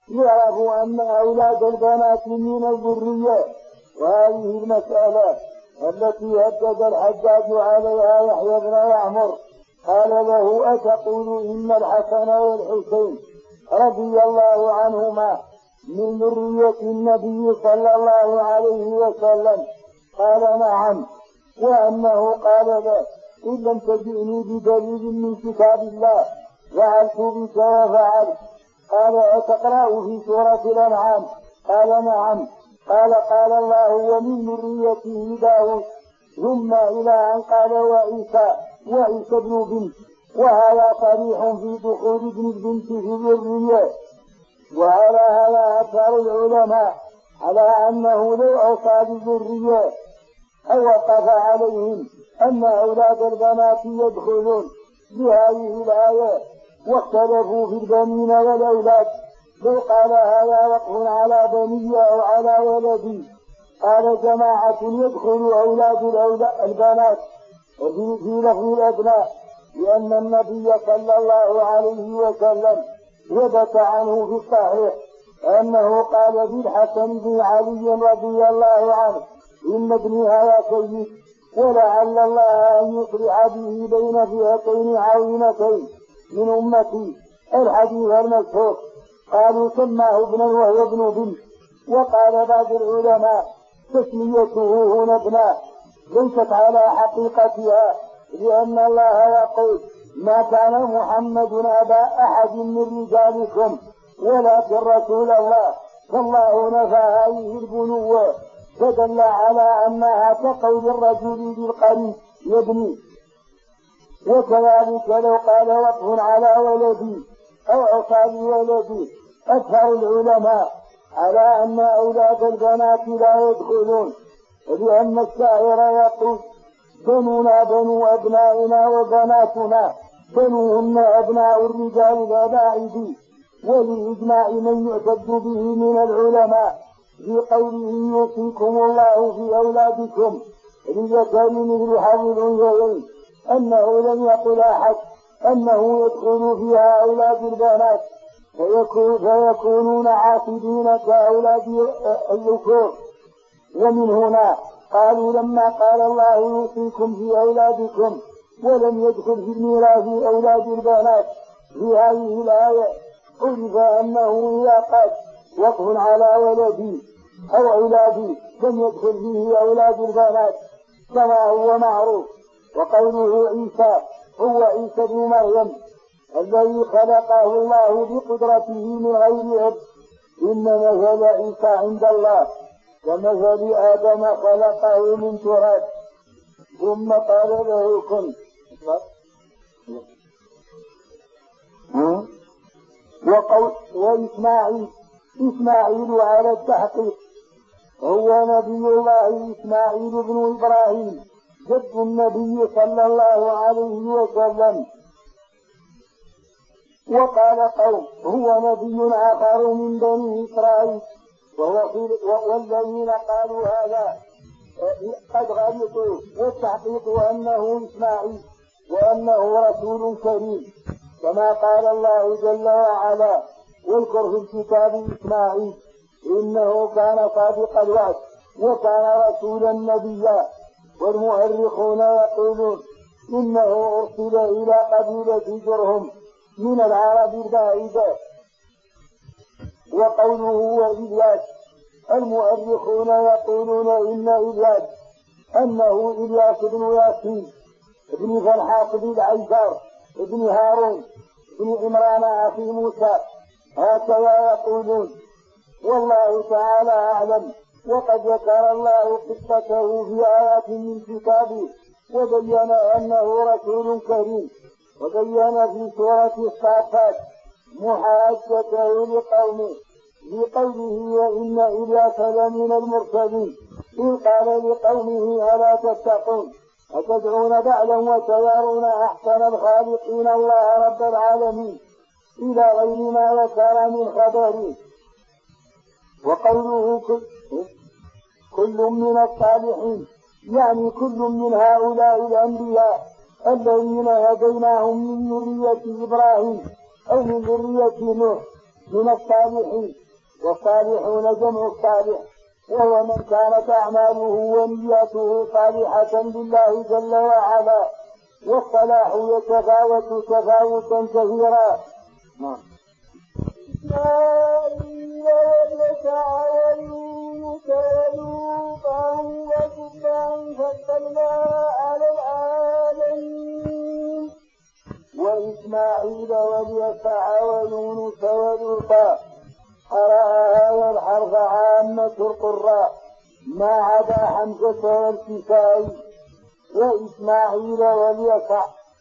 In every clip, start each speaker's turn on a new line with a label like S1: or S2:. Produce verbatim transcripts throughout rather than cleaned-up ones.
S1: يعرفوا أن أولاد البنات من الذرية. وهذه المسألة التي هدد الحجاج عليها يحيى بن يعمر قال له أتقول إن الحسن والحسين رضي الله عنهما من ذرية النبي صلى الله عليه وسلم؟ قال نعم. وأنه قال له إن لم تجئني بدليل من كتاب الله فعلت بك وفعلت. قال أتقرأ في سورة الأنعام؟ قال نعم. قال قال الله ومن ذريته داود ثم إلى أن قال وعيسى وعيسى ابن بنت. وهذا صريح في دخول ابن البنت في الذرية. وعلى هذا أكثر العلماء على أنه لو أوصى بالذرية أو وقف عليهم أن أولاد البنات يدخلون بهذه الآية واختلفوا في البنين والأولاد. لو قال هذا وقف على بني أو على ولدي قال جماعة يدخل أولاد البنات وفي لفظ الأبناء، لأن النبي صلى الله عليه وسلم ثبت عنه في الصحيح أنه قال بالحسن بن علي رضي الله عنه إن ابني هذا سيد ولعل الله أن يصلح به بين فئتين عظيمتين من أمتي. الحديث المشهور. قالوا سماه ابنا وهو ابن بنت. وقال بعض العلماء تسميته هنا ابنا ليست على حقيقتها، لأن الله يقول ما كان محمد أبا أحد من رجالكم ولكن رسول الله. فالله نفى هذه البنوة فدل على أنها كقول الرجل بالقريب يبني. وكذلك لو قال وقف على ولدي أو عصى بولدي أكثر العلماء على أن أولاد البنات لا يدخلون، لأن الشاعر يقول بنونا بنو أبنائنا وبناتنا بنوهن أبناء الرجال الأباعد. ولإجماع من يعتد به من العلماء في قوله يوصيكم الله في أولادكم للذكر مثل حظ الأنثيين أنه لم يقل أحد أنه يدخل فيها أولاد البنات فيكون فيكونون عاقدين كأولاد الذكور. ومن هنا قالوا لما قال الله يوصيكم في أولادكم ولم يدخل في الميراث أولاد البنات في هذه الآية عرف أنه إذا قال وقف على ولدي أو أولادي لم يدخل فيه أولاد البنات كما هو معروف. وقوله عيسى هو عيسى بن مريم الذي خلقه الله بقدرته من غير أب. إن مثل عيسى عند الله كمثل آدم خلقه من تراب ثم قال له كن. وقول وإسماعيل إسماعيل على التحقيق هو نبي الله إسماعيل بن إبراهيم جد النبي صلى الله عليه وسلم. وقال قوم هو نبي آخر من بني إسرائيل والذين قالوا هذا قد غلطوا، والتحقيق أنه إسماعيل وأنه رسول كريم كما قال الله جل وعلا واذكر في الكتاب إسماعيل إنه كان صادق الوعد وكان رسولا نبيا. والمؤرخون يقولون إنه أرسل إلى قبيلة جرهم من العرب البعيدة. وقوله وإلياس المؤرخون يقولون إن إلياس أنه إلياس بن ياسين ابن فلحاق بن عيسار ابن هارون ابن عمران أخي موسى هكذا يقولون والله تعالى أعلم. وقد ذكر الله قصته في آيات من كتابه وبين أنه رسول كريم. وبين في سورة الصافات محاجته لقومه بقوله وإن إلياس لمن المرسلين إذ قال لقومه ألا تتقون أتدعون بعلا وتذرون أحسن الخالقين الله رب العالمين إلى غير ما ذكر من خبره. وقوله كل, كل من الصالحين يعني كل من هؤلاء الأنبياء الذين هديناهم من ذرية إبراهيم أو من ذرية نوح من الصالحين، والصالحون جمع الصالح، وهو من كانت أعماله ونياته صالحة لله جل وعلا، والصلاح يتفاوت تفاوتا كثيرا. ويتعاونوا كالوطا وكفا فضلنا على العالمين. وإسماعيل واليسع ويونس ولوطا قرأ هذا الحرف عامة القراء ما عدا حمزة والكسائي. وإسماعيل واليسع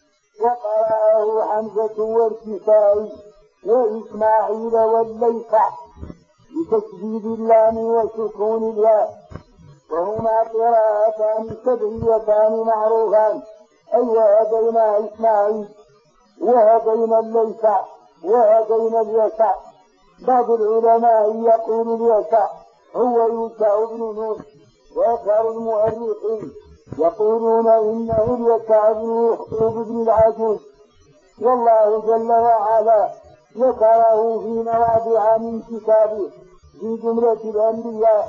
S1: وقرأه حمزة والكسائي، وإسماعيل والليسع بتشديد اللام وسكون الياء. وهما قراءتان سبعيتان معروفان، أي وهدينا إسماعيل وهدينا الليسع وهدينا اليسع. بعض العلماء يقول اليسع هو يوسع بن نون، وأكثر المؤرخين يقولون إنه اليسع بن العجوز. والله جل وعلا ذكره في مواضع من كتابه في جملة الأنبياء.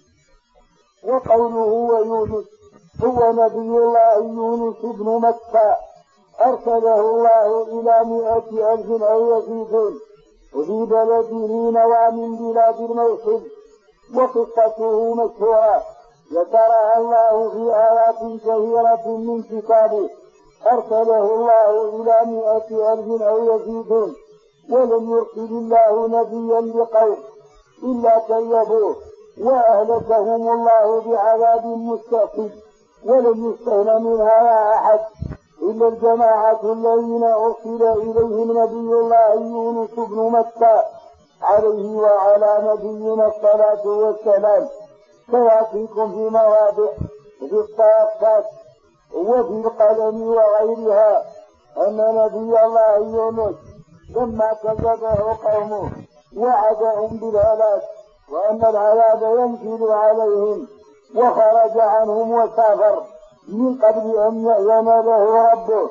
S1: وقوله ويونس هو نبي الله يونس بن متى، أرسله الله إلى مئة ألف أو يزيدون، وفي بلده نوى من بلاد الموصل. وقصته مشهورة ذكرها الله في آيات كثيرة من كتابه. أرسله الله إلى مئة ألف أو يزيدون، ولم يرسل الله نبيا لقوم إلا كذبوه وأهلكهم الله بعذاب مستقيم. ولم يستهن منها أحد إلا الجماعة الذين أرسل إليهم نبي الله يونس بن متى عليه وعلى نبينا الصلاة والسلام. سيأتيكم في مواضع في الصافات وفي القلم وغيرها أن نبي الله يونس لما كذبه قومه وعدهم بالهلاك وأن العذاب ينزل عليهم، وخرج عنهم وسافر من قبل أن يأذن له ربه،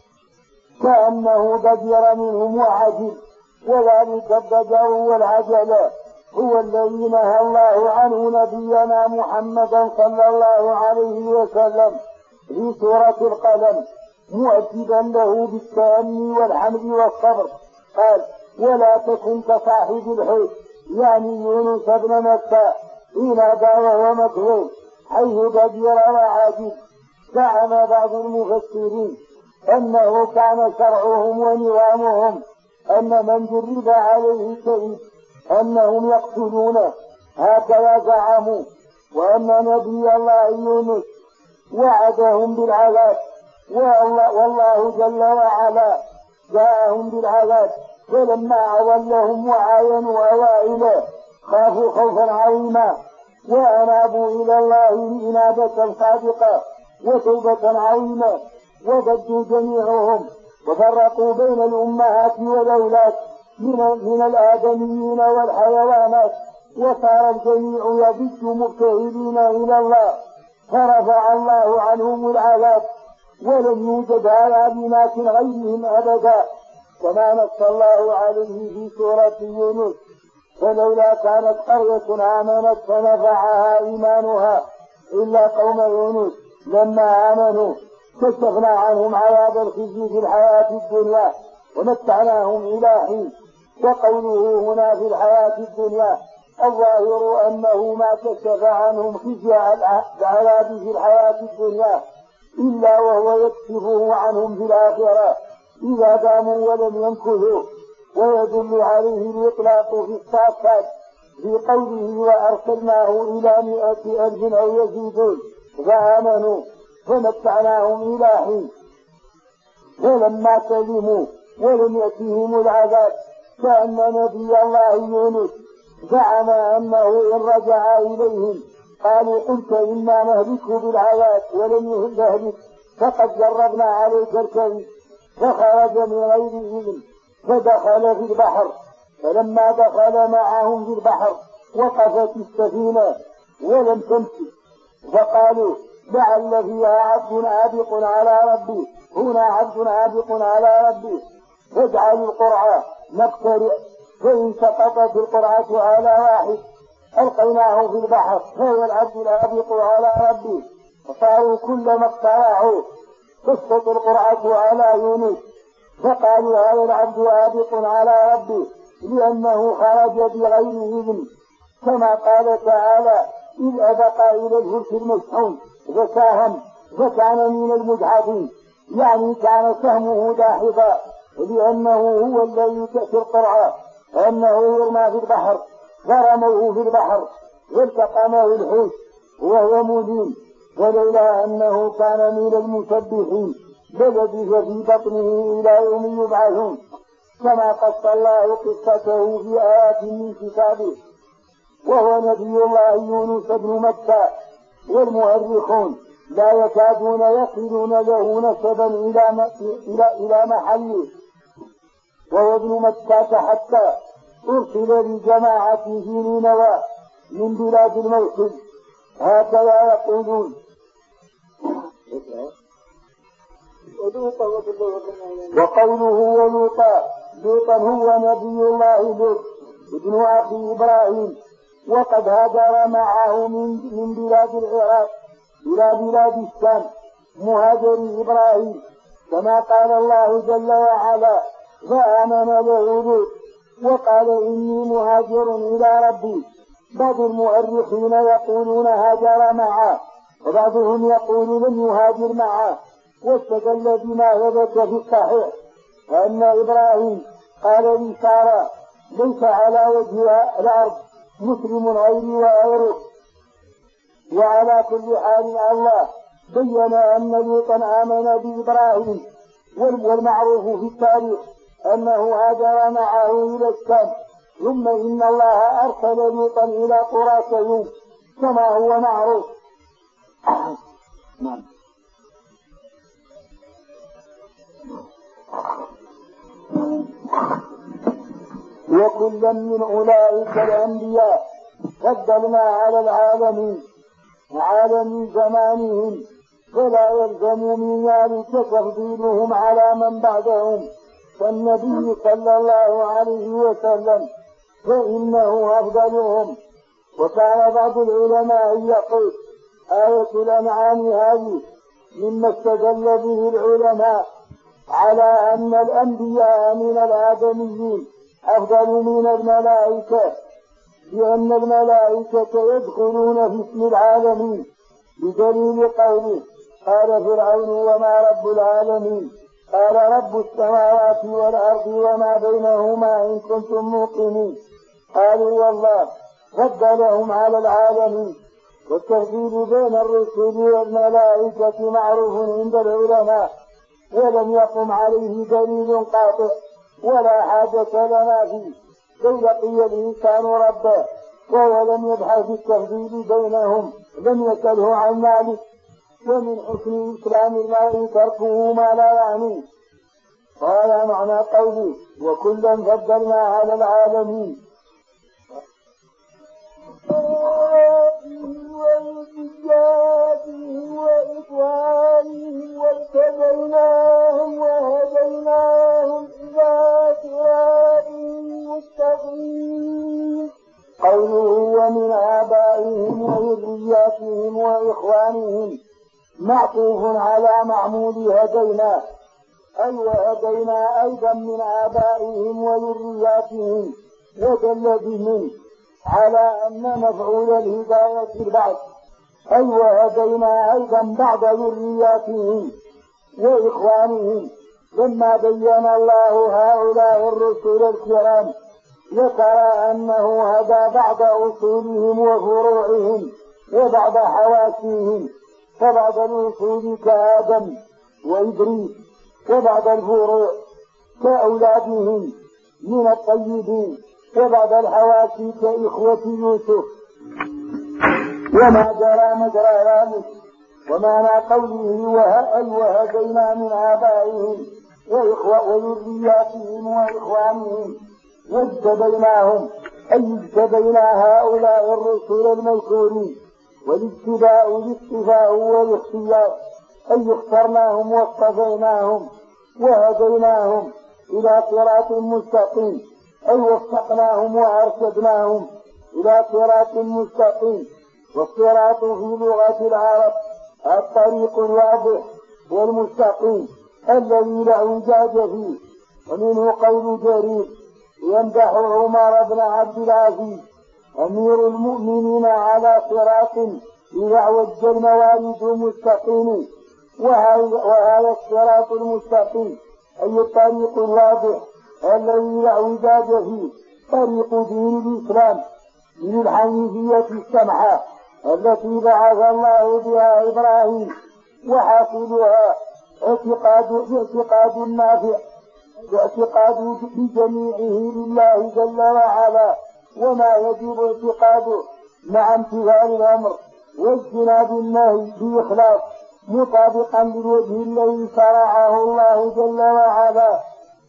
S1: كأنه ضجر منهم وعجل. وذلك الضجر والعجل هو الذي نهى الله عنه نبينا محمدا صلى الله عليه وسلم في سورة القلم، مؤكدا له بالتأني والحمد والصبر. قال: ولا تكن كصاحب الحوت، يعني يونس بن متى، حين نادى وهو مكذوب حيث ضجر وعاجز. زعم بعض المفسرين أنه كان شرعهم ونظامهم أن من جرب عليه شيء أنهم يقتلونه، هكذا زعموا، وأن نبي الله يونس وعدهم بالعذاب، والله جل وعلا جاءهم بالعذاب. فلما أضلهم وعاينوا أوائله خافوا خوفا عظيما، وأنابوا إلى الله إنابة صادقة وتوبة عظيمة، وضجوا جميعهم وفرقوا بين الأمهات والأولاد من, من الآدميين والحيوانات، وصار الجميع يضج مبتهلين إلى الله، فرفع الله عنهم العذاب، ولم يوجد على بنات غيرهم أبدا، كما نص الله عليه في سورة يونس: فلولا كانت قرية آمنت فنفعها إيمانها إلا قوم يونس لما آمنوا كشفنا عنهم عذاب الخزي في الحياة الدنيا ومتعناهم إلى حين. وقوله هنا في الحياة الدنيا الظاهر أنه ما كشف عنهم خزي العذاب في الحياة الدنيا إلا وهو يكشفه عنهم في الآخرة إذا داموا ولم يمكثوا. ويدل عليه الإطلاق في الصافات في قوله: وأرسلناه إلى مئة ألف أو يزيدون فآمنوا فمتعناهم إلى حين. ولما سلموا ولم يأتهم العذاب كأن نبي الله يونس زعم أنه إن رجع إليهم قالوا: قلت إنا نهلك بالعذاب ولم يهلك، فقد جربنا عليك الكذب. فخرج من غير إذن فدخل في البحر، فلما دخل معهم في البحر وقفت السفينة ولم تمشي، فقالوا: لعل فيها عبد عابق على ربي، هنا عبد عابق على ربي، فاجعل القرعة نقترئ فإن سقطت القرعة على واحد ألقيناه في البحر فهو العبد الآبق على ربه، فصاروا كلما اقترعوا تسقط القرعة على يونس، فقالوا هذا العبد آبق على ربه لأنه خرج بغير إذن، كما قال تعالى إذ أبق إلى الفلك المشحون فساهم فكان من المدحضين، يعني كان سهمه داحضا، لأنه هو الذي تأتي القرعة أنه يرمى في البحر، فرموه في البحر والتقمه الحوت وهو مدين، ولولا أنه كان من المسبحين للبث في بطنه إلى يوم يبعثون، كما قص الله قصته في آيات من كتابه. وهو نبي الله يونس بن متى، والمؤرخون لا يكادون يصلون له نسبا إلى إلى إلى محله، وهو ابن مكة حتى أرسل لجماعة في نينوى من بلاد الموصل، هكذا يقولون. وقوله ولوطا، لوطا هو نبي الله لوط ابن أخي إبراهيم، وقد هاجر معه من من بلاد العراق إلى بلاد الشام مهاجر إبراهيم، كما قال الله جل وعلا فآمن له لوط وقال إني مهاجر إلى ربي. بعض المؤرخين يقولون هاجر معه، وبعضهم يقول لم يهاجر معه، واستدل بما ثبت في الصحيح أن إبراهيم قال لسارة ليس على وجه الأرض مسلم غيري وغيره. وعلى كل حال الله بين أن لوطا آمن بإبراهيم، والمعروف في التاريخ أنه هاجر معه إلى الشام، ثم إن الله أرسل لوطا إلى قرى سيوم كما هو معروف. وكلا من أولئك الأنبياء فضلنا على العالمين عالم زمانهم، فلا يلزم من ذلك تفضيلهم على من بعدهم كالنبي صلى الله عليه وسلم، فإنه أفضلهم. وكان بعض العلماء يقول آية الأنعام هذه مما استدل به العلماء على أن الأنبياء من الآدميين أفضل من الملائكة، لأن الملائكة يدخلون في اسم العالمين بدليل قوله قال فرعون وما رب العالمين قال رب السماوات والأرض وما بينهما إن كنتم موقنين. قالوا والله فضلهم على العالمين. والتفضيل بين الرسل والملائكة معروف عند العلماء، ولم يقم عليه دليل قاطع ولا حاجة لنا فيه، لو لقي الإنسان ربه وهو لم يبحث في التفضيل بينهم لم يسأله عن ذلك. ومن حسن إسلام المرء تركه ما لا يعنيه. وهذا معنى قوله وكلا فضلنا على العالمين. وإيجابهم وإخوانهم واجتبيناهم وهديناهم إلى صراط مستقيم. قوله ومن آبائهم وذرياتهم وإخوانهم معطوف على معمول هدينا، أي وهدينا أيضا من آبائهم وذرياتهم، ودل بهم على أن مفعول الهداية البعض، أي وهدينا أيضا بعض ذرياتهم وإخوانهم. لما بين الله هؤلاء الرسل الكرام ذكر أنه هدى بعض أصولهم وفروعهم وبعض حواسيهم، فبعض الأصول كآدم وإدريس، وبعض الفروع كأولادهم من الطيبين، وبعض الحواسي كإخوة يوسف، وما جرى مجرى ذلك. ومعنى قوله أي وهدينا من آبائهم وذرياتهم وإخوانهم واجتبيناهم، أي اجتبينا هؤلاء الرسل المذكورين. والاجتباء الاصطفاء والاختيار، أي اخترناهم واصطفيناهم وهديناهم إلى صراط مستقيم، أي وفقناهم وأرشدناهم إلى صراط مستقيم. والصراط في لغة العرب الطريق الواضح والمستقيم الذي لا اعوجاج فيه. ومنه قول جرير يمدح عمر بن عبد العزيز أمير المؤمنين على صراط إذا اعوج الموارد مستقيم. وهذا الصراط المستقيم أي الطريق الواضح الذي لا اعوجاج فيه طريق دين الإسلام من الحنيفية السمحة التي بعث الله بها إبراهيم. وحاصلها اعتقاد اعتقاد النافع واعتقاد بجميعه لله جل وعلا وما يجب اعتقاده مع امتثال الأمر واجتناب النهي بإخلاص مطابقا للوجه الذي شرعه الله جل وعلا.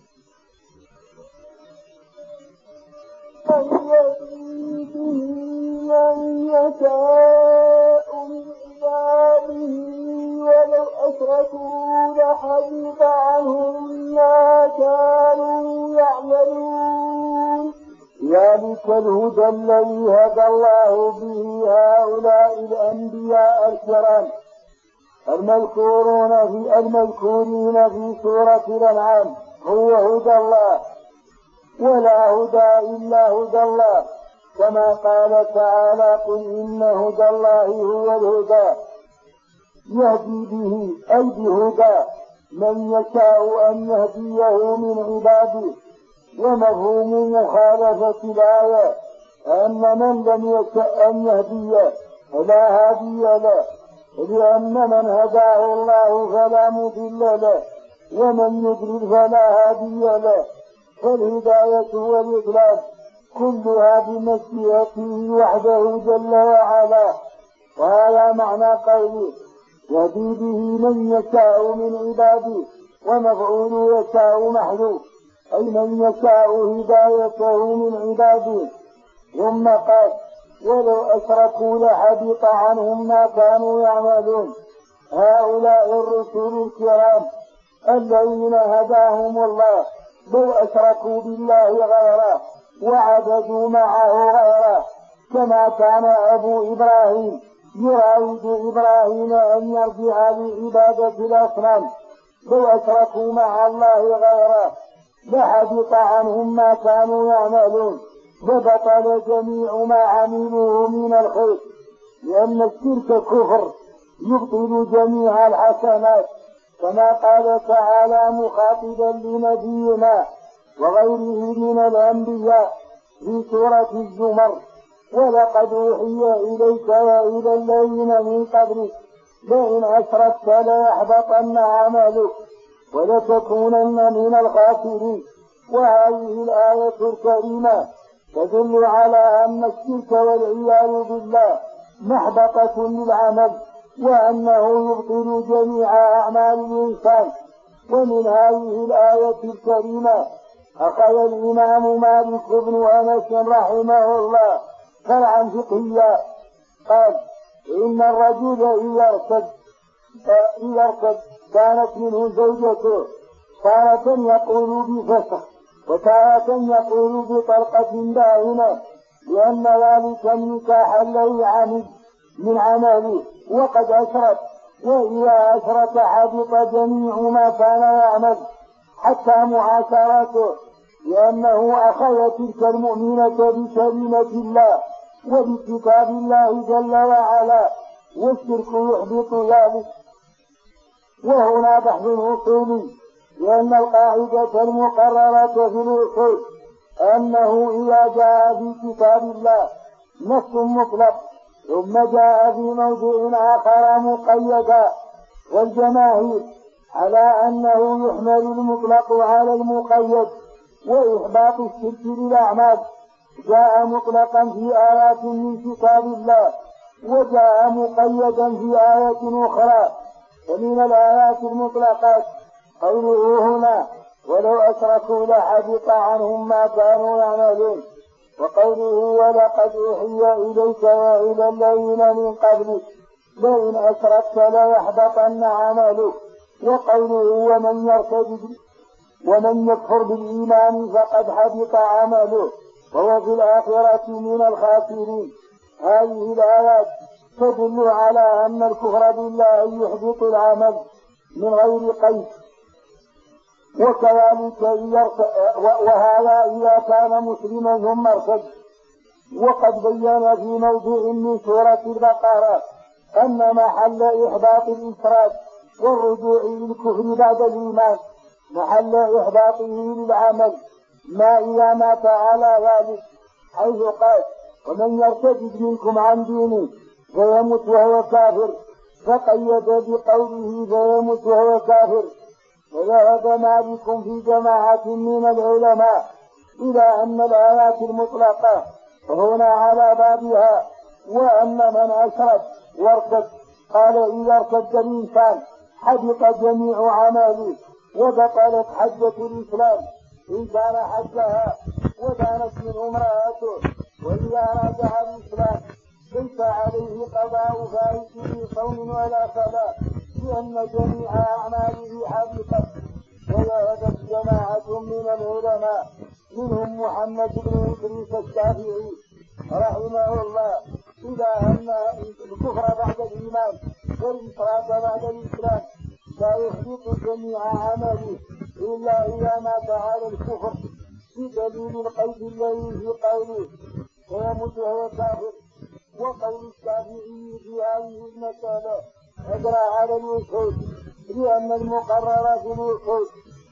S2: فيهدي به من يشاء من عباده ولو أشركوا لحبط عنهم ما كانوا يعملون.
S1: ذلك الهدى الذي هدى الله به هؤلاء الأنبياء الكرام المذكورون في المذكورين في سورة الأنعام هو هدى الله، ولا هدى إلا هدى الله، كما قال تعالى قل إن هدى الله هو الهدى يهدي به أي بهدى من يشاء أن يهديه من عباده. ومفهوم مخالفة الآية أن من لم يشاء أن يهديه فلا هادي له، لأن من هداه الله فلا مضل له ومن يضلل فلا هادي له. فالهداية والإضلال كلها بمشيئته وحده جل وعلا. وهذا معنى قوله يهدي به من يشاء من عباده، ومفعول يشاء محذوف أي من يشاء هدايته من عباده. ثم قال ولو أشركوا لحبط عنهم ما كانوا يعملون. هؤلاء الرسل الكرام الذين هداهم الله لو أشركوا بالله غيره وعبدوا معه غيره، كما كان أبو إبراهيم يراود إبراهيم أن يرجع لعبادة الأصنام، لو أشركوا مع الله غيره لحبط عنهم ما كانوا يعملون وبطل جميع ما عملوه من الخير، لأن الشرك كفر يبطل جميع الحسنات، كما قال تعالى مخاطبا لنبينا وغيره من الأنبياء في سورة الزمر ولقد أوحي إليك وإلى الذين من قبلك لئن أشركت ليحبطن عملك ولتكونن من الخاسرين. وهذه الآية الكريمة تدل على أن الشرك والعياذ بالله محبطة للعمل، وأنه يبطل جميع أعمال الإنسان. ومن هذه الآية الكريمة أخذ الإمام مالك بن أنس رحمه الله فرعا فقهيا قال إن الرجل إذا ارتد إذا ارتد كانت منه زوجته تارة يقول بفسخ وتارة يقول بطلقة باهنة، لأن ذلك النكاح الذي عمد من عمله وقد أشرك، وإذا أشرك حبط جميع ما كان يعمل حتى معاشرته، لأنه أخذ تلك المؤمنة بكلمة الله وبكتاب الله جل وعلا، والشرك يحبط ذلك. وهنا بحث أصولي، لأن القاعدة المقررة في الأصول أنه إذا جاء في كتاب الله نص مطلق ثم جاء في موضع آخر مقيدا، والجماهير على أنه يحمل المطلق على المقيد، وإحباط الشرك للأعمال جاء مطلقا في آيات من كتاب الله وجاء مقيدا في آية أخرى. ومن الآيات المطلقات قوله هنا ولو أشركوا لحبط عنهم ما كانوا يعملون، وقوله ولقد أوحي إليك وإلى الذين من قبلك لئن أشركت ليحبطن عملك، وقوله ومن يرتد ومن يكفر بالإيمان فقد حبط عمله وهو في الآخرة من الخاسرين. هذه الآيات تدل على أن الكفر بالله يحبط العمل من غير قيد، وكذلك وهذا إذا كان مسلما ثم ارتد. وقد بين في موضوع من سورة البقرة أن محل إحباط الإفراد والرجوع للكفر بعد الإيمان محل إحباطه للعمل ما إذا مات على ذلك، حيث قال ومن يرتد منكم عن دينه فيمت وهو كافر، فقيد بقوله فيمت وهو كافر. وذهب مالك في جماعة من العلماء إلى أن الآيات المطلقة هنا على بابها، وأن من أشرك وارتد قال إذا ارتد الإنسان حبط جميع عمله وبطلت حجة الإسلام إن كان حجها وكانت من امرأته، وإذا راجع الإسلام ليس عليه قضاء فائته صوم ولا صلاة لأن جميع أعماله حبطت. وذهبت جماعة من العلماء منهم محمد بن إدريس الشافعي رحمه الله إلى أن الكفر بعد الإيمان والإفراد بعد الإسلام لا يحبط جميع عمله إلا إذا مات على الكفر، بدليل القيد الذي في قوله ويموت وهو كافر. وقول الشافعي في هذه المسألة أجرى على الوصول، لأن المقرر في الوصول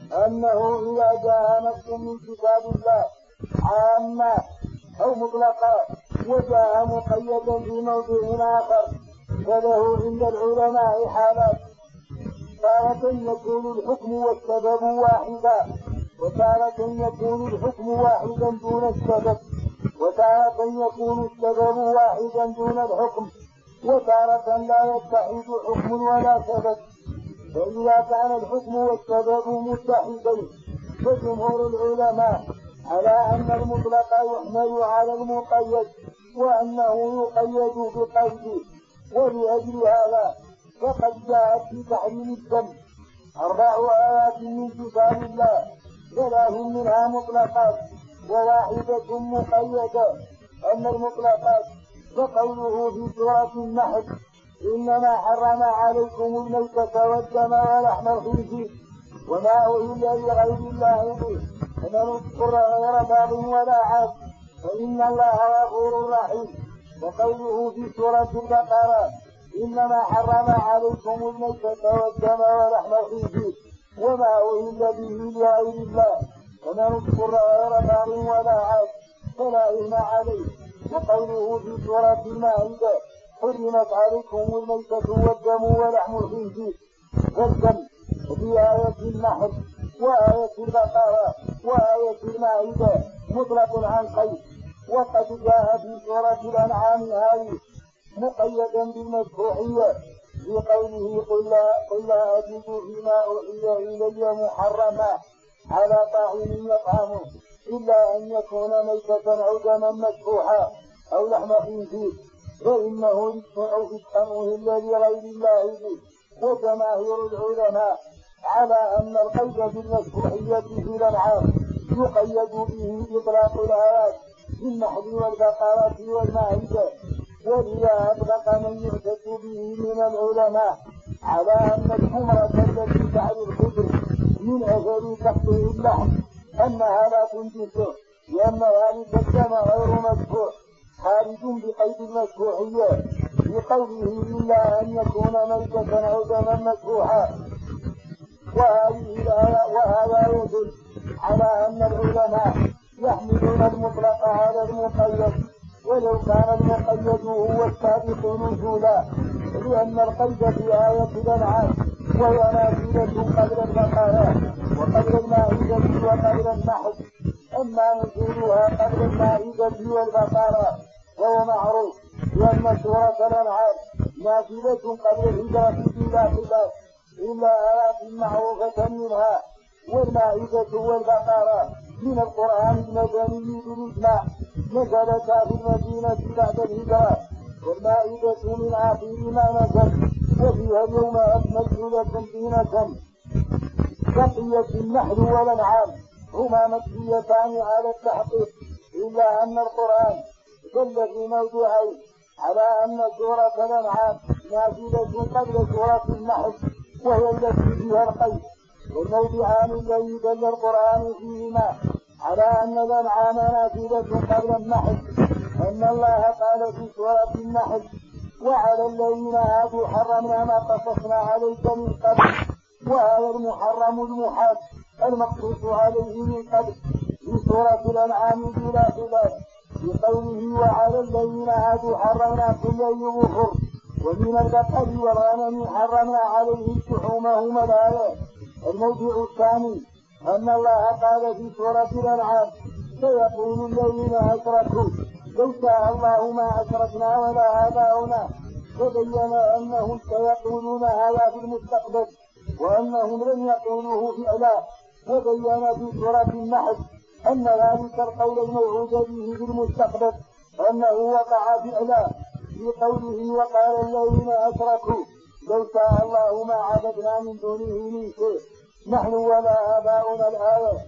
S1: أنه إذا جاء نص من كتاب الله عامة أو مطلقة وجاء مقيدا في موضوع آخر فله عند العلماء حالات، تارة يكون الحكم والسبب واحدا، وتارة يكون الحكم واحدا دون السبب، وتارة يكون السبب واحدا دون الحكم، وتارة لا يتحد حكم ولا سبب. فإذا كان الحكم والسبب متحدين فجمهور العلماء على أن المطلق يحمل على المقيد وأنه يقيد بقيد. ولأجل هذا فقد جاءت في تحريم الدم أربع آيات من كتاب الله، ثلاث منها مطلقات وواحدة مقيدة. أما المطلقات فقوله في سورة النحل إنما حرم عليكم الميتة والدم ولحم الخنزير وما أهل لغير الله به فمن اضطر غير باغ ولا عاد فإن الله غفور رحيم. وقوله في سورة البقرة إنما حرم عليكم الميتة والدم ولحم الخنزير وما أهل به لغير الله فمن اضطر غير باغ ولا عاد فلا إثم عليه. وقوله في سورة المائدة حرمت عليكم الميتة والدم ولحم الخنزير والدم، وفي آية النحل وآية البقرة وآية المائدة مطلق عن قيد. وقد جاء في سورة الأنعام هذه مقيدا بالمشروعية في قوله قل لا, قل لا أجد فيما أوحي إلي محرما على طاعم يطعمه إلا أن يكون ميتة أو دما مسفوحا أو لحم خنزير فإنه رجس أو فسقا أهل لغير الله به. وجماهير العلماء على أن القيد بالمشروعية في الأنعام يقيد به إطلاق الآيات في النحل والبقرة والمائدة. ولذا أطلق من يعتد به من العلماء على أن الحمرة التي تعري الخضر من أثر تقطع اللحم أنها لا تنجسه لأن ذلك الدم غير مسفوح خارج بقيد المشروعية بقوله إلا أن يكون ميتة أو دما مسفوحا. وهذه الآية وهذا يدل على أن العلماء يحملون المطلق على المقيد ولو كان المقيد هو السابق نزولا، لأن القيد في آية الأنعام وهي نازلة قبل البقرة وقبل المائدة وقبل النحل، أما نزولها قبل المائدة والبقرة وهو معروف لأن سورة الأنعام نازلة قبل الهجرة بلا خلاف إلا آيات معروفة منها، والمائدة والبقرة من القرآن المدني بالإجماع نزلتا في المدينة بعد الهجرة، والمائدة من آخر ما نزل وفيها اليوم أكملت لكم دينكم. بقيت النحل والأنعام هما مبنيتان على التحقيق، إلا أن القرآن دل في موضوعين على أن سورة الأنعام نازلة قبل سورة النحل وهي التي فيها القيد، والموضوعان الذي دل القرآن فيهما على أن الأنعام نازلة قبل النحل أن الله قال في سورة النحل: وعلى الذين هادوا حرمنا ما قصصنا عليك من قبل، وهذا المحرم المحال المقصوص عليه من قبل في سورة الأنعام بلا خلاف، بقوله: وعلى الذين هادوا حرمنا كل ذي ظفر ومن البقر والغنم حرمنا عليهم شحومهما. الآية. الموضوع الثاني أن الله قال في سورة الأنعام: سيقول الذين أشركوا لو شاء الله ما أشركنا ولا آباؤنا، وبين أنهم سيقولون هذا في المستقبل وأنهم لن يقولوه فعلا، وبين في سورة النحل أن ذلك القول الموعود به في المستقبل أنه وقع فعلا في قوله: وقال الذين أشركوا لو شاء الله ما عبدنا من دونه من شيء نحن ولا آباؤنا. الآية.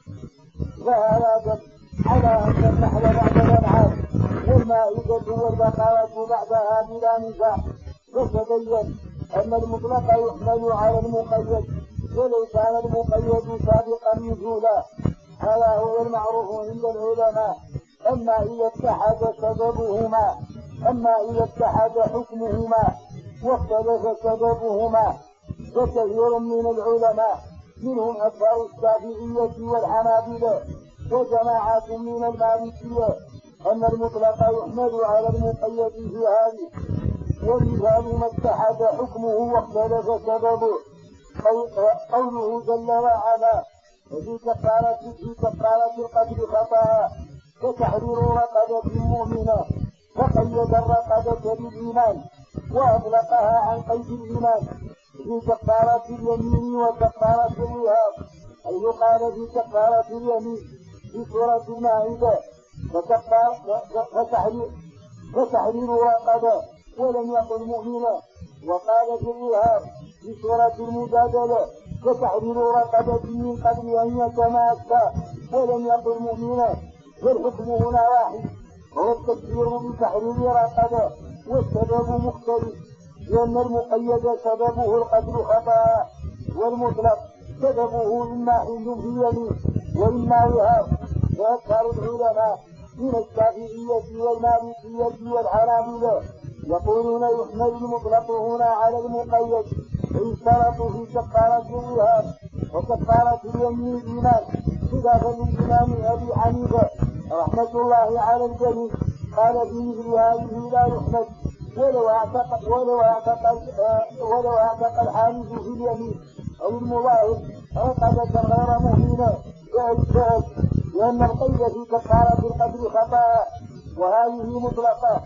S1: وهذا دل على أن النحل بعد الأنعام والمائدة والبقرة بعدها بلا نزاع، وتبين أن المطلق يحمل على المقيد ولو كان المقيد سابقا نزولا. هذا هو المعروف عند العلماء. أما إذا اتحد سببهما أما إذا اتحد حكمهما واختلف سببهما، فكثير من العلماء منهم أكثر الشافعية والحنابلة وجماعات من المالكية أن المطلق يحمل على المقيد في هذه، ومثال ما اتحد حكمه واختلف سببه قوله جل وعلا: وفي كفارة في كفارة القتل خطأ فتحرير رقبة مؤمنة، فقيد الرقبة بالإيمان وأطلقها عن قيد الإيمان في كفارة اليمين وكفارة الرهاب، حيث قال في كفارة اليمين في سورة المائدة: فتحرير رقبة ولم يقل مؤمنة، وقال في الرهاب في سورة المجادلة: فتحرير رقبة من قبل أن يتماسا ولم يقل مؤمنة. والحكم هنا واحد، هو التكفير بتحرير رقبة، والسبب مختلف، لأن المقيد سببه القتل خطأ، والمطلق سببه إما حل في يمين وإما وهاب. وأكثر العلماء من الشافعية والمالكية والحنابلة يقولون يحمل المطلق هنا على المقيد، ويشترط في كفارة الوهاب وكفارة اليمين الإيمان، خلافا للإمام أبي حنيفة رحمة الله على الجميع، قال في مثل هذه لا يحمل ولو اعتقد ولو اعتقد ولو اعتقد الحانث في اليمين او المظاهر عقدة غير مؤمنة واجتهد، لأن القيد في كفارة القتل خطأ وهذه مطلقة.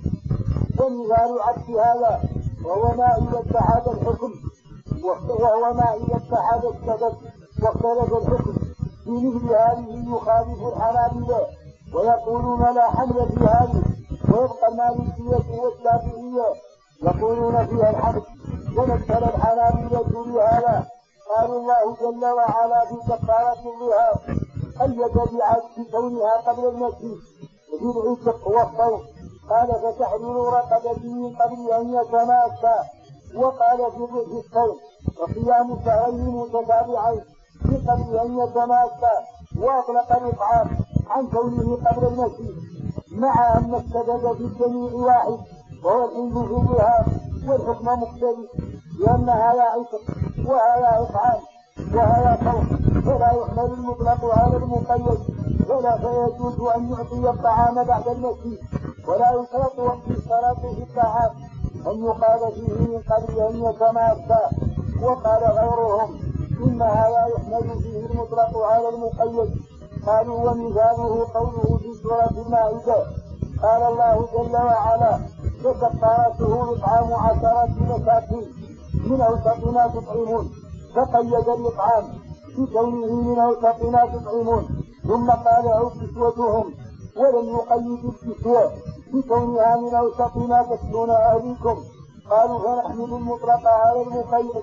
S1: ومثال عكس هذا وهو ما إذا اتحد الحكم وهو ما إذا اتحد السبب واختلف الحكم في مثل هذه يخالف الحنابلة ويقولون لا حمل في هذه، ويبقى المالكية والشافعية يقولون فيها الحمل. ومثل الحنابلة بهذا قال الله جل وعلا في كفارة الرهاب: قيد بعكس كونها قبل المسجد في العتق والصوم، قال: فتحرير رقبة من قبل أن يتماسا، وقال في الصوم: وصيام شهرين متتابعين من قبل أن يتماسا، وأطلق الإطعام عن كونه قبل المسجد، مع أن السبب في الجميع واحد وهو الحل في الرهاب، والحكم مختلف، لأن هذا عتق وهذا إطعام وهذا صوم، فلا يحمل المطلق على المقيد، ولا فيجوز أن يعطي الطعام بعد المسجد، ولا يشرط وقت الصلاة في الطعام أن يقال فيه من قبل أن يتماسا. وقال غيرهم إن هذا يحمل فيه المطلق على المقيد، قالوا: ومثاله قوله في سورة المائدة: قال الله جل وعلا: فكفارته إطعام عشرة مساكين من أوسط ما تطعمون، فقيد الإطعام بكونه من أوسط ما تطعمون، ثم قال: أو كسوتهم، ولم يقيد الكسوة بكونها من أوسط ما تكسون أهليكم. قالوا: فنحمل المطلق على المقيد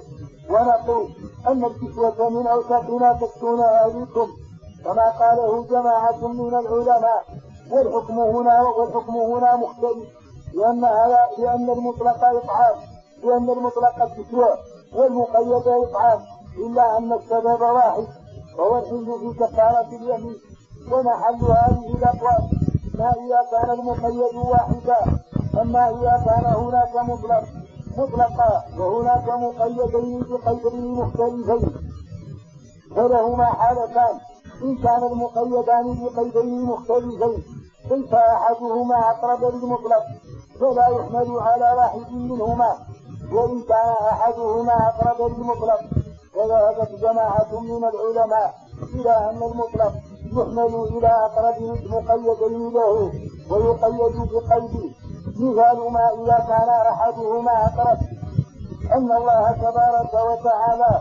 S1: ونقول أن الكسوة من أوسط ما تكسون أهلكم كما قاله جماعة من العلماء. والحكم هنا والحكم هنا مختلف لأن لأن المطلق إطعام لأن المطلق الكسوة والمقيد إطعام، إلا أن السبب واحد وهو الحل في كفارة اليمين. ومحل هذه الأقوال ما إذا كان المقيد واحدا، أما إذا كان هناك مطلق مطلقا وهناك مقيدين بقيدين مختلفين فلهما حالتان. إن كان المقيدان بقيدين مختلفين كيف أحدهما أقرب للمطلق فلا يحمل على واحد منهما، وإن كان أحدهما أقرب للمطلق فذهبت جماعة من العلماء إلى أن المطلق يحمل إلى أقرب مقيدين له ويقيد بقيد. مثال ما إذا كان أحدهما أقرب أن الله تبارك وتعالى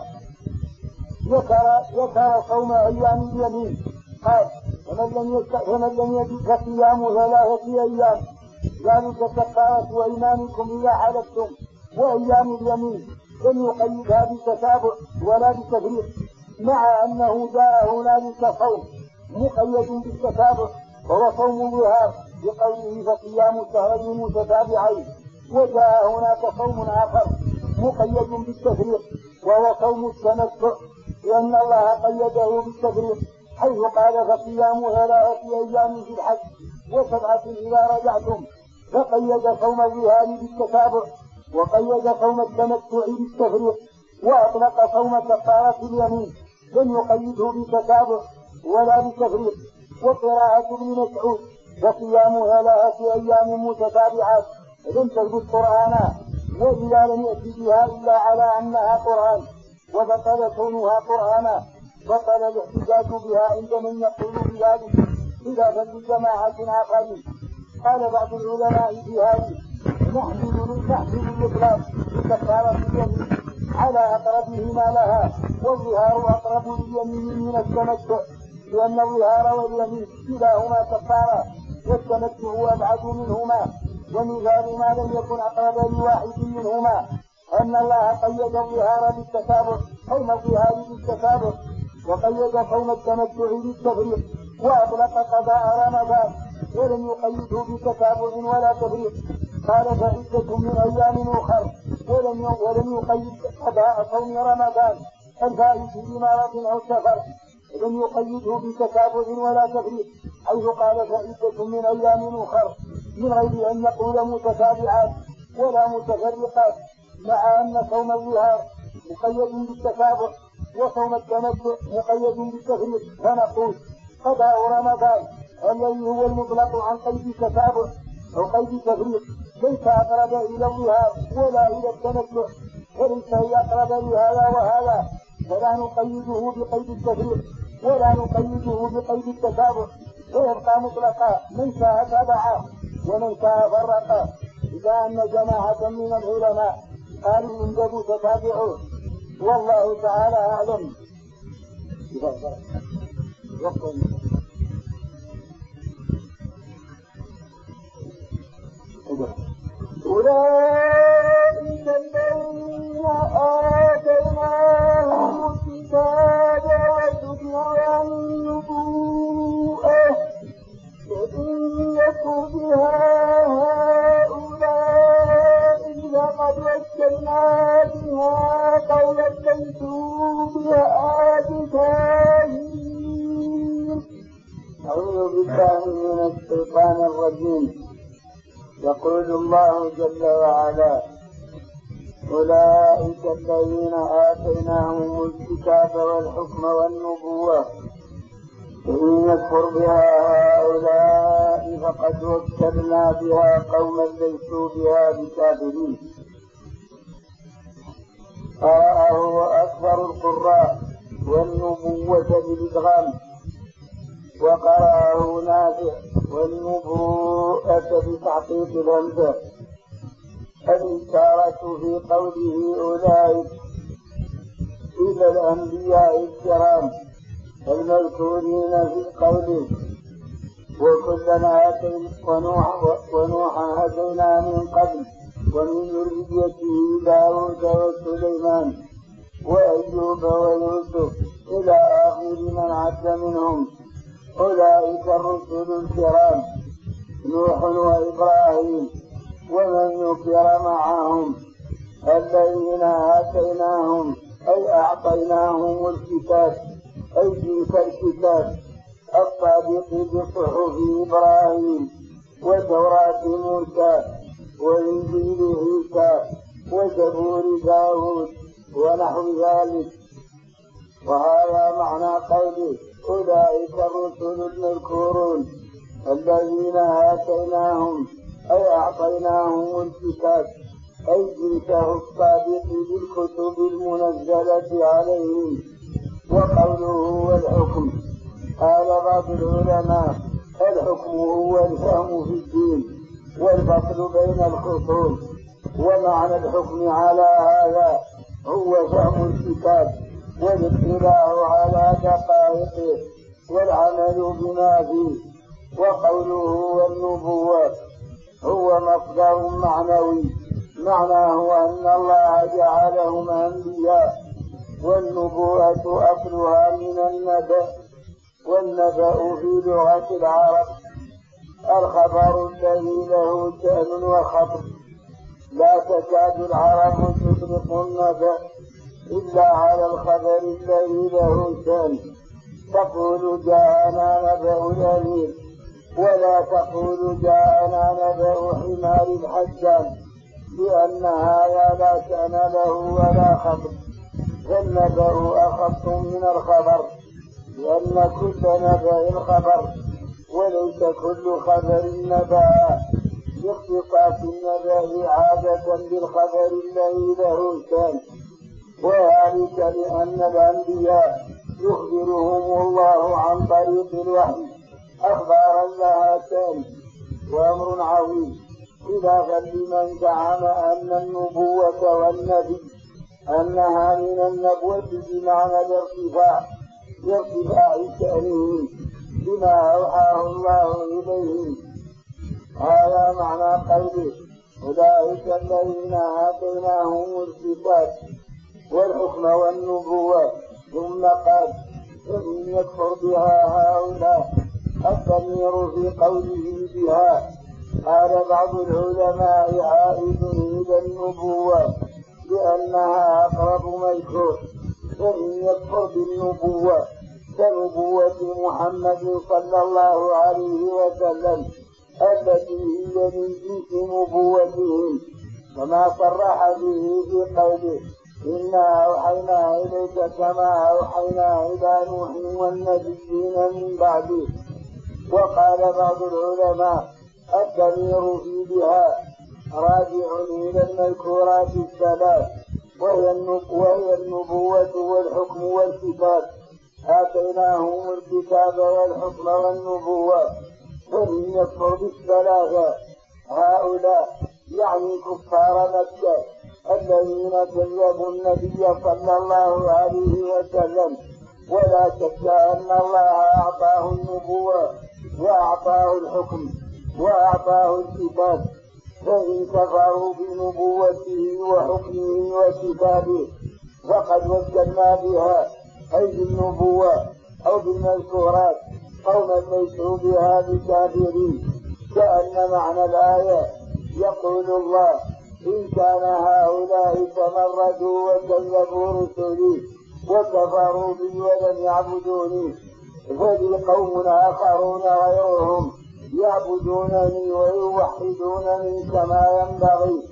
S1: ذكر ذكر صوم أيام اليمين قال فمن لم يجد فصيام ثلاثة أيام ذلك كفارة أيمانكم إذا حلفتم. وأيام اليمين لم يقيدها بالتتابع ولا بالتفريق، مع أنه جاء هنالك صوم مقيد بالتتابع وهو صوم الظهار بقوله فصيام الشهرين متتابعين. وجاء هناك صوم آخر مقيد بالتفريق وهو صوم التمتع، لأن الله قيده بالتفريق حيث قال فصيام ثلاثة أيام في الحج وسبعة إذا رجعتم، فقيد صوم الظهار بالتتابع وقيد صوم التمتع بالتفريق، وأطلق صوم كفارة اليمين لم يقيده بالتتابع ولا بالتفريق. وقراءة ابن مسعود فصيام ثلاثة أيام متتابعات لم تثبت قرآنا، وإذا لم يأتي بها إلا على أنها قرآن وبطل كونها قرآنا بطل الاحتجاج بها عند من يقول بذلك خلافا لجماعة آخرين. قال بعض العلماء في هذه نحمل نحمل الإطلاق بكفارة اليمين على أقربهما لها، والظهار أقرب لليمين من التمتع لأن الظهار واليمين كلاهما كفارة والتمتع أبعد منهما. ومثال ما لم يكن أقرب لواحد منهما أن الله قيد الظهار بالتتابع صوم الظهار بالتتابع وقيد صوم التمتع بالتفريق، وأطلق قضاء رمضان ولم يقيده بتتابع ولا تفريق. قال فعدة من أيام أخر ولم ولم يقيد قضاء صوم رمضان الفائت بمرض أو سفر لم يقيده بتتابع ولا تفريق، حيث قال فعدة من أيام أخر من غير أن يقول متتابعات ولا متفرقات، مع أن صوم الظهار مقيد بالتتابع وصوم التمتع مقيد بالتفريق. فنقول قضاء رمضان الذي هو المطلق عن قيد التتابع أو قيد التفريق ليس أقرب إلى الظهار ولا إلى التمتع، وليس هي أقرب لهذا وهذا، ولا نقيده بقيد التفريق ولا نقيده بقيد التتابع، ويبقى مطلقا من شاء تبعه ومن شاء فرقا. إذا أن جماعة من العلماء قالوا يندب تتابعون والله تعالى أعلم.
S2: أولئك الذين آتيناهم الكتاب والحكم والنبوءة فإن يكفر بها هؤلاء لقد وكلنا بها قولا ليسوا بها بكاهنين.
S1: أعوذ بالله من الشيطان الرجيم. يقول الله جل وعلا أولئك الذين آتيناهم الكتاب والحكم والنبوة فإن يكفر بها هؤلاء فقد وكلنا بها قوما ليسوا بها بكافرين. قرأه وأكثر القراء والنبوة بالإدغام، وقرأه نافع والنبوءة بتحقيق الهمزة. الإشارة في قوله أولئك إلى الأنبياء الكرام المذكورين في قوله وكلا آتينا ونوحا هدينا من قبل ومن ذريته داود وسليمان وأيوب ويوسف إلى آخر من عد منهم. أولئك الرسل الكرام نوح وإبراهيم ومن ذكر معهم الذين آتيناهم أي أعطيناهم الكتاب أي جيش الكتاب الصادق بصحف إبراهيم وتوراة موسى وإنجيل عيسى وزبور داود ونحو ذلك. وهذا معنى قوله أولئك الرسل المذكورون الذين آتيناهم أي أعطيناهم الكتاب أي جيشه الصادق بالكتب المنزلة عليهم. وقوله والحكم قال بعض العلماء الحكم هو الفهم في الدين والفصل بين الخصوم، ومعنى الحكم على هذا هو فهم الكتاب والاطلاع على دقائقه والعمل بما فيه. وقوله والنبوة هو مصدر معنوي معناه أن الله جعلهم أنبياء، والنبوة أصلها من النبأ، والنبأ في لغة العرب الخبر الذي له شأن وخبر. لا تكاد العرب تطلق النبأ إلا على الخبر الذي له شأن، تقول جاءنا نبأ الأمير ولا تقول جاءنا نبأ حمار الحجاج، لأن هذا لا شأن له ولا خبر. فالنبأ أخف من الخبر لأن كل نبأ خبر وليس كل خبر نبأ، باختصاص النبأ عادة بالخبر الذي له شأن، وذلك لأن الأنبياء يخبرهم الله عن طريق الوحي أخبارا لها شأن وأمر عظيم، خلافا لمن زعم أن النبوة والنبي أنها من النبوة بمعنى الارتفاع بارتفاع شأنهم بما أوحاه الله إليهم. هذا معنى قوله أولئك الذين آتيناهم الكتاب والحكم والنبوة. ثم قال فإن يكفر بها هؤلاء الضمير في قوله بها. قال بعض العلماء عائد إلى النبوة لأنها أقرب مذكور. فإن يكفر بالنبوة كنبوة محمد صلى الله عليه وسلم التي هي من جنس نبوتهم، كما صرح به في قوله إنا أوحينا إليك كما أوحينا إلى نوح والنبيين من بعده. وقال بعض العلماء الضمير في بها راجع إلى المذكورات الثلاث وهي النبوة والحكم والكتاب. آتيناهم الكتاب والحكم والنبوة. فإن يكفر بالثلاثة هؤلاء يعني كفار مكة الذين كذبوا النبي صلى الله عليه وسلم، ولا شك أن الله أعطاه النبوة وأعطاه الحكم وأعطاه الكتاب. فإن كفروا بنبوته وحكمه وكتابه فقد وكلنا بها أي بالنبوة أو بالمذكورات قوما ليسوا بها بكافرين. كأن معنى الآية يقول الله إن كان هؤلاء تمردوا وكذبوا رسلي وكفروا بي ولم يعبدوني فلي قوم آخرون غيرهم يعبدونني ويوحدونني كما ينبغي.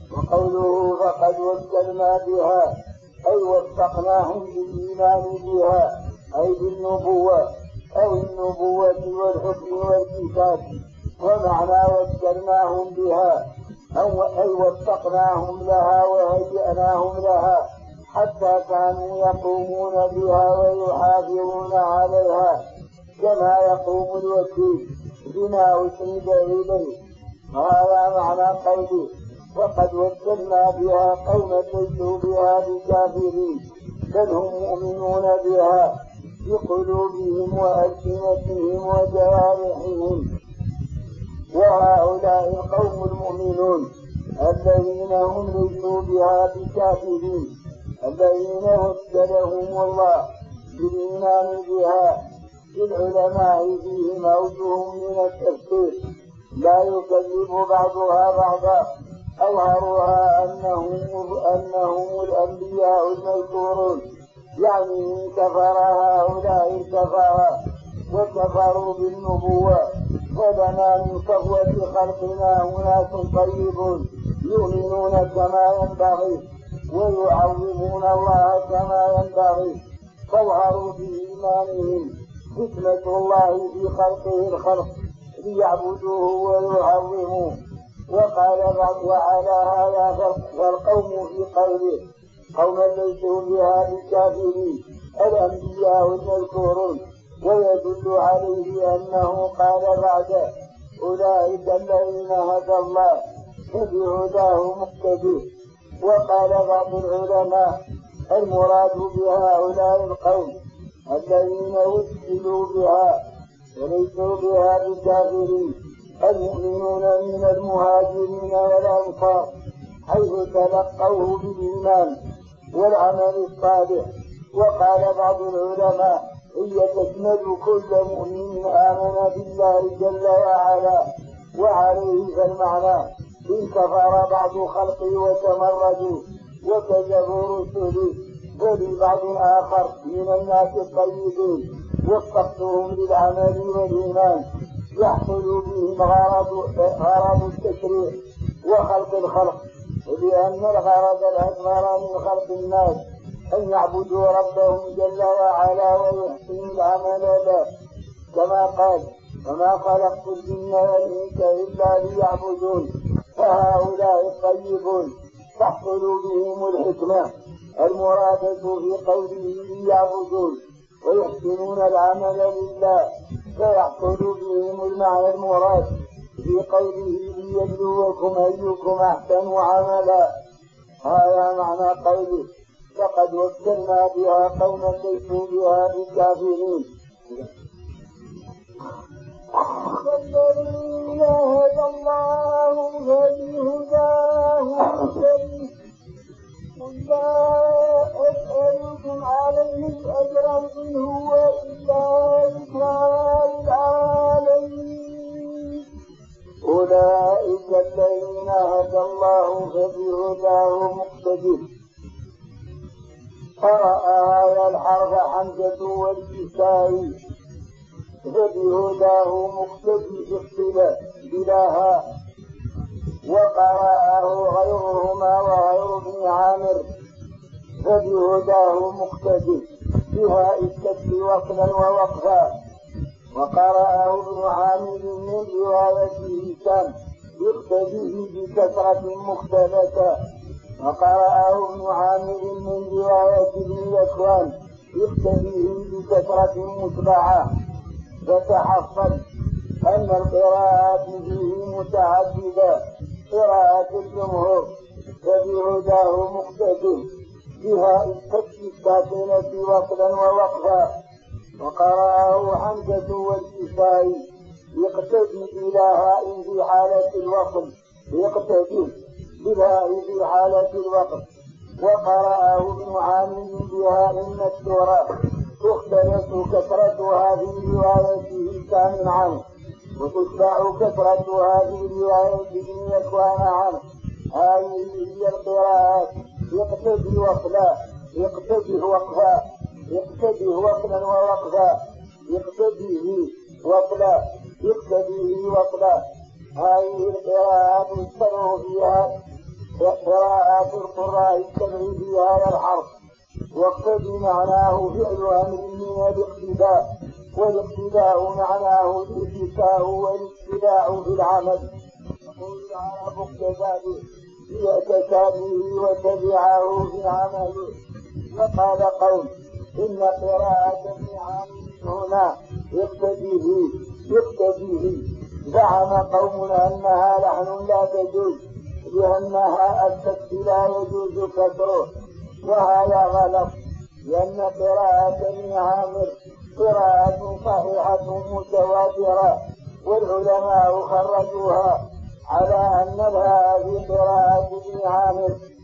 S1: وقوله فقد وكلنا بها أي وفقناهم بالإيمان بها أي بالنبوة أو النبوة والحكم والكتاب. ومعنى وكلناهم بها أي وفقناهم لها وهيئناهم لها حتى كانوا يقومون بها ويحافظون عليها كما يقوم الوكيل بما أسند إليه. هذا معنى قوله وقد وكلنا بها قوما ليسوا بها بكافرين، بل هم مؤمنون بها بقلوبهم وألسنتهم وجوارحهم. وهؤلاء القوم المؤمنون الذين هم ليسوا بها بكافرين الذين وكلهم الله بالإيمان بها. للعلماء فيه موجه من التفسير لا يكذب بعضها بعضا. أظهرها أنهم, أنهم الأنبياء المذكورون، يعني كفر هؤلاء الكفار وكفروا بالنبوة. ولنا من صفوة خلقنا أناس طيبون يؤمنون كما ينبغي ويعظمون الله كما ينبغي، فاظهروا بإيمانهم حكمة الله في خلقه الخلق ليعبدوه ويعظموه. وقال بعض وعلى هذا فالقوم في قوله قوما ليسوا بها بكافرين الأنبياء المذكورون. ويدل عليه أنه قال بعد أولئك الذين هدى الله فبهداه مقتدي. وقال بعض العلماء المراد بهؤلاء القوم الذين وكلوا بها وليسوا بها بكافرين المؤمنون من المهاجرين والأنصار، حيث تلقوه بالإيمان والعمل الصالح. وقال بعض العلماء هي تشمل كل مؤمن آمن بالله جل وعلا. وعليه فالمعنى إن كفر بعض خلقه وتمردوا وكذبوا رسله، ولبعض آخر من الناس الطيبين وفقتهم للعمل والإيمان يحصل بهم غرض التشريع وخلق الخلق، لأن الغرض الأكبر من خلق الناس أن يعبدوا ربهم جل وعلا ويحسنوا العمل له، كما قال وما خلقت الجن والإنس إلا ليعبدون. فهؤلاء الطيبون تحصل بهم الحكمة المرادة في قوله ليعبدون ويحسنون العمل لله، فيحصل بهم المعنى المراد في قوله ليبلوكم أيكم أحسن عملا. هذا معنى قوله فقد وكلنا بها قوما ليسوا بها بكافرين.
S2: الذين هدى الله فبهداه مقتدي. قل لا أسألكم عليه أجرا إن هو إلا ذكرى للعالمين.
S1: أولئك الذين هدى الله فبهداه مقتدي. قرأ هذا الحرف حمزة والكسائي فبهداه مقتدي اختلاف بلاها. وقرأه غيرهما وغير ابن عامر فبهداه مقتدي بها الكسر وصلا ووقفا. وقرأه ابن عامر من روايته هشام يقتديه بكثرة مختلفة. وقرأه ابن عامر من رواية ابن ذكوان يقتديه بكثرة متبعة. فتحصل أن القراءات فيه متعددة. قراءة الجمهور فبهداه مقتدي بها الكسر الساكنة وصلا ووقفا. وقرأه حمزة والكسائي يقتدي بلاها في حالة الوصل يقتدي بالهاء في حالة الوقف. وقرأه ابن عامر بها إن السورة تختلف كثرتها في روايته كان عنه وتتبع كثرتها في رواية ابن ذكوان عنه. هذه هي القراءات يقتدي وصلا يقتدي وقفا يقتدي وصلا ووقفا يقتديه وصلا يقتديه وصلا. هذه القراءات السبع فيها قراءات القراء السبع في هذا الحرف. واقتدي معناه فعل أمر من الاقتداء، والاقتداء معناه الاتكاء والاتباع في العمل. تقول العرب اقتدى باعتكافه وتبعه في عمله. وقال قوم إن قراءة ابن عامر هنا يقتديه يقتديه. زعم قوم أنها لحن لا تجوز لأنها التكت لا يجوز كسره، وهذا غلط، لأن قراءة ابن عامر قراءة صحيحة متواترة، والعلماء خرجوها على أن لها في قراءة ابن عامر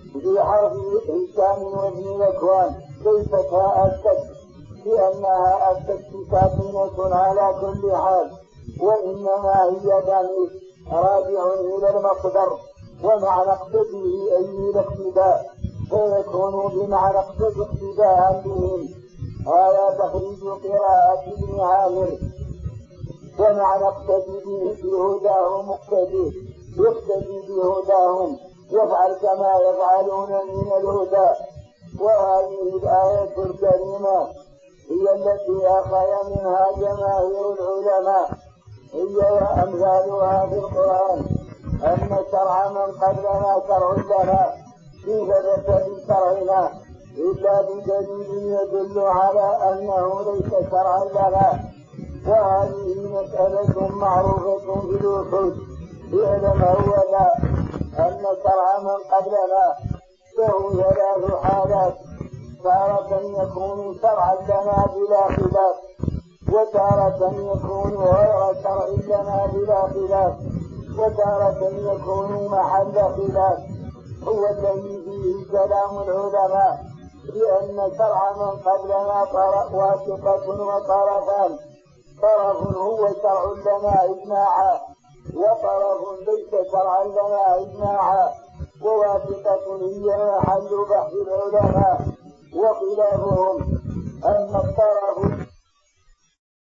S1: في حرف هشام وابن ذكوان ليست هاء السكت لأنها السكت ساكنة على كل حال، وإنما هي ضمير راجع إلى المصدر ومعنى اقتديه أي الاقتداء، فيكون بمعنى اقتدي اقتداء بهم. هذا تخريج قراءة ابن عامر. ومعنى اقتدي بهداهم مقتدي يقتدي بهداهم يفعل كما يفعلون من الهدى. وهذه الآية الكريمة هي التي أخذ منها جماهير العلماء، هي وأمثالها في القرآن، أن شرع من قبلنا شرع لنا في ثبت بشرعنا إلا بدليل يدل على أنه ليس شرعا لنا. وهذه مسألة معروفة في الوحود. اعلم أولا أن شرع من قبلنا له ثلاث حالات: تارة يكون شرعا لنا بلا خلاف، وتارة يكون غير شرع لنا بلا خلاف، وتارة يكون محل خلاف. هو الذي فيه كلام العلماء لأن شرع من قبلنا طرف واسطة وطرفان: طرف هو شرع لنا إجماعا، وطرف ليس شرعا لنا إجماعا، وواسطة هي محل بحث العلماء. وخلافهم أن الطرف